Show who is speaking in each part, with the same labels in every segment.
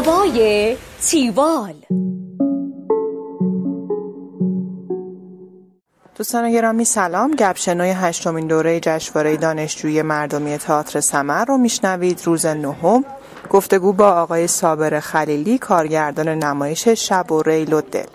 Speaker 1: هوای تیوال.
Speaker 2: دوستان گرامی سلام. گپشنوی 8مین دوره جشنواره دانشجویی مردمی تئاتر ثمر رو میشنوید. روز 9 گفتگو با آقای صابر خلیلی، کارگردان نمایش شب و ریل و دل.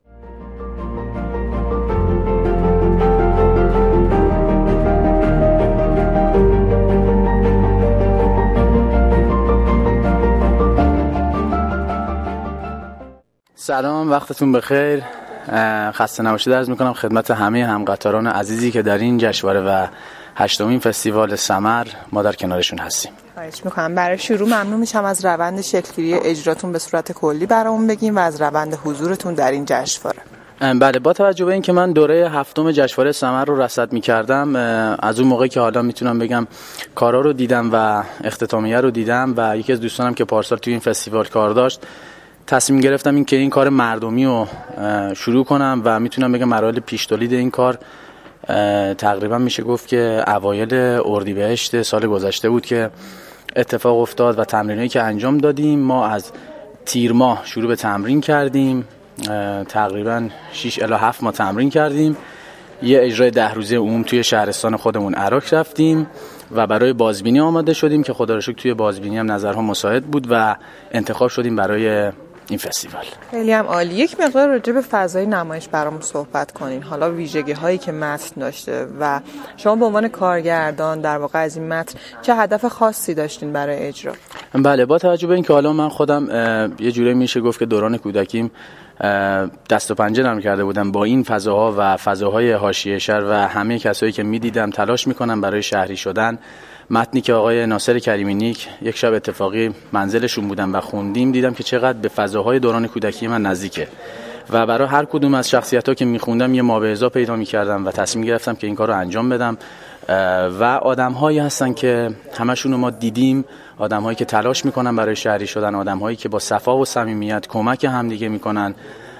Speaker 3: سلام، وقتتون بخیر. خسته نباشید عرض میکنم خدمت همه همقطاران عزیزی که در این جشنواره و 8مین فستیوال ثمر ما در کنارشون هستیم.
Speaker 2: خواهش میکنم. برای شروع ممنون میشم از روند شکل‌گیری اجراتون به صورت کلی برامون بگیم و از روند حضورتون در این جشنواره.
Speaker 3: بله، با توجه به اینکه من دوره 7 جشنواره ثمر رو رصد میکردم، از اون موقعی که حالا میتونم بگم کارا رو دیدم و اختتامیه رو دیدم و یکی از دوستانم که پارسال توی این فستیوال کار داشت، تصمیم گرفتم این که این کار مردمی رو شروع کنم و میتونم بگم مراحل پیش تولید این کار تقریبا میشه گفت که اوایل اردیبهشت سال گذشته بود که اتفاق افتاد و تمرینایی که انجام دادیم، ما از تیر ماه شروع به تمرین کردیم، تقریبا 6 الی 7 ماه تمرین کردیم. یه اجرای 10 روزه عموم توی شهرستان خودمون عراق رفتیم و برای بازبینی آماده شدیم که خدا رو شکر توی بازبینی هم نظرها مساعد بود و انتخاب شدیم برای این فستیوال.
Speaker 2: خیلی هم عالی. یک مقدار راجع به فضای نمایش برامون صحبت کنین. حالا ویژگی هایی که متن داشته و شما به عنوان کارگردان در واقع از این متن چه هدف خاصی داشتین برای اجرا؟
Speaker 3: بله، با توجه به اینکه حالا من خودم یه جوری میشه گفت که دوران کودکیم دست و پنجه نرم کرده بودم با این فضاها و فضاهای حاشیه شهر و همه کسایی که میدیدم تلاش میکنن برای شهری شدن. متنی که آقای ناصر کریمی نیک یک شب اتفاقی منزلشون بودم و خوندیم، دیدم که چقدر به فضاهای دوران کودکی من نزدیکه و برای هر کدوم از شخصیت‌ها که میخوندم یه مابعضا پیدا میکردم و تصمیم گرفتم که این کار رو انجام بدم و آدم‌هایی هستن که همشون رو ما دیدیم، آدم‌هایی که تلاش میکنن برای شهری شدن، آدم‌هایی که با صفا و صمیمیت کمک همدیگه میکنن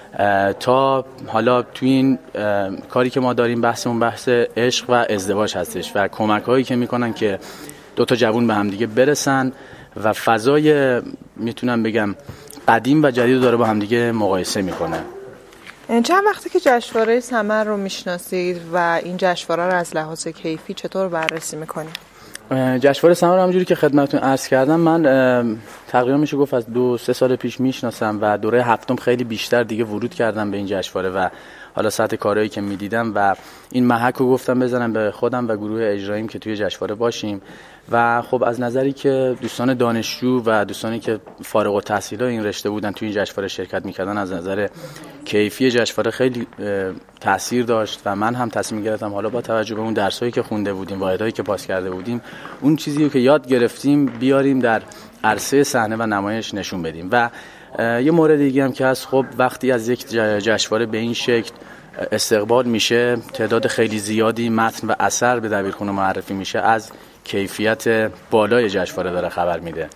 Speaker 3: تا حالا توی این کاری که ما داریم بحثمون بحث عشق و ازدواج هستش و کمک‌هایی که میکنن که دو تا جوون به همدیگه برسن و فضای میتونم بگم قدیم و جدید رو داره با همدیگه مقایسه میکنه.
Speaker 2: چند وقتی که جشنواره ثمر رو میشناسید و این جشنواره رو از لحاظ کیفی چطور بررسی میکنید؟
Speaker 3: جشنواره ثمر رو همونجوری که خدمتتون عرض کردم من تقریبا میشه گفت از 2-3 سال پیش میشناسم و دوره 7 خیلی بیشتر دیگه ورود کردم به این جشنواره و حالا سطح کارهایی که میدیدم و این محک رو گفتم بزنم به خودم و گروه اجراییم که توی جشنواره باشیم و خب از نظری که دوستان دانشجو و دوستانی که فارغ التحصیلا این رشته بودن توی این جشنواره شرکت میکردن، از نظر کیفی جشنواره خیلی تاثیر داشت و من هم تصمیم گرفتم حالا با توجه به اون درسایی که خونده بودیم، واحدهایی که پاس کرده بودیم، اون چیزی که یاد گرفتیم بیاریم در عرصه صحنه و نمایش نشون بدیم. و یه مورد دیگه هم که هست، خب وقتی از یک جشنواره به این شکل استقبال میشه، تعداد خیلی زیادی متن و اثر به دبیرخونه معرفی میشه، از کیفیت بالای جشنواره داره خبر میده.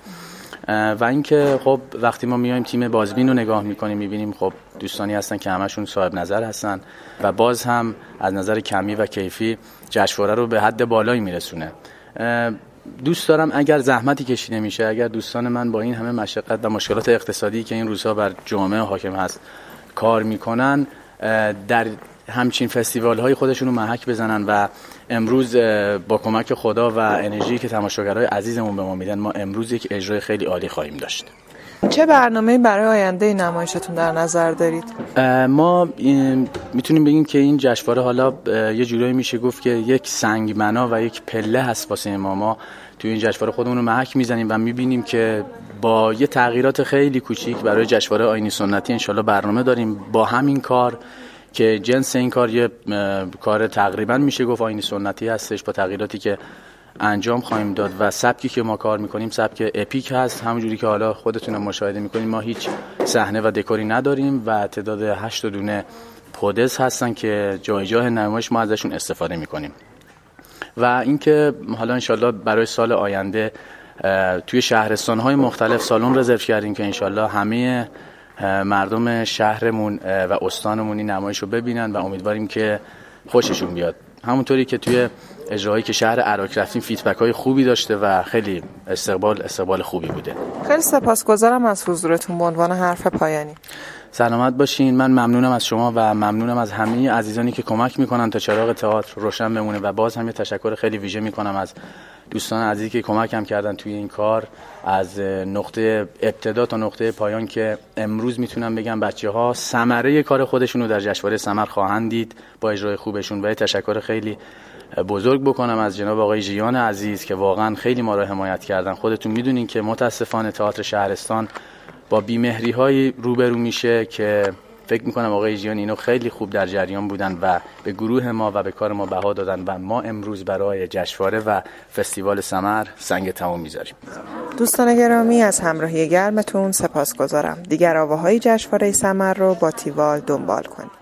Speaker 3: و اینکه خب وقتی ما میایم تیم بازبین رو نگاه میکنیم میبینیم خب دوستانی هستن که همشون صاحب نظر هستن و باز هم از نظر کمی و کیفی جشنواره رو به حد بالایی میرسونه. دوست دارم اگر زحمتی کشیده میشه، اگر دوستان من با این همه مشقت و مشکلات اقتصادی که این روزها بر جامعه حاکم هست کار میکنن، در همچین فستیوال های خودشون رو محک بزنن و امروز با کمک خدا و انرژی که تماشاگرای عزیزمون به ما میدن، ما امروز یک اجرای خیلی عالی خواهیم داشت.
Speaker 2: چه برنامه‌ای برای آینده نمایشتون در نظر دارید؟
Speaker 3: ما میتونیم بگیم که این جشنواره حالا یه جورایی میشه گفت که یک سنگمنا و یک پله هست واسه ما توی این جشنواره خودمون رو محک میزنیم و میبینیم که با یه تغییرات خیلی کوچیک برای جشنواره آیینی سنتی انشالله برنامه داریم با همین کار که جنس این کار یه کار تقریبا میشه گفت آیینی سنتی هستش، با تغییراتی که انجام خواهیم داد و سبکی که ما کار میکنیم سبک اپیک هست. همونجوری که حالا خودتون مشاهده میکنیم ما هیچ صحنه و دکوری نداریم و تعداد 8 دونه پودز هستن که جای جای نمایش ما ازشون استفاده میکنیم و اینکه حالا انشالله برای سال آینده توی شهرستان‌های مختلف سالن رزرو کردیم که انشالله همه مردم شهرمون و استانمون این نمایش رو ببینن و امیدواریم که خوششون بیاد. همونطوری که توی اجرایی که شهر عراق رفتیم فیدبک‌های خوبی داشته و خیلی استقبال خوبی بوده.
Speaker 2: خیلی سپاسگزارم از حضورتون. به عنوان حرف پایانی
Speaker 3: سلامت باشین. من ممنونم از شما و ممنونم از همه عزیزانی که کمک میکنن تا چراغ تئاتر روشن بمونه و باز هم یه تشکر خیلی ویژه میکنم از دوستان عزیزی که کمکم کردن توی این کار، از نقطه ابتدا تا نقطه پایان، که امروز میتونم بگم بچه‌ها ثمره کار خودشون رو در جشنواره سمر خواهند دید با اجرای خوبشون. و یه تشکر خیلی بزرگ بکنم از جناب آقای ژیان عزیز که واقعا خیلی ما رو حمایت کردن. خودتون میدونین که متاسفانه تئاتر شهرستان با بی‌مهری‌های روبرو میشه که فکر میکنم آقای ژیان اینو خیلی خوب در جریان بودن و به گروه ما و به کار ما بها دادن و ما امروز برای جشنواره و فستیوال سمر سنگ تمام میذاریم.
Speaker 2: دوستان گرامی، از همراهی گرمتون سپاسگزارم. دیگر آواهای جشنواره سمر رو با تیوال دنبال کنید.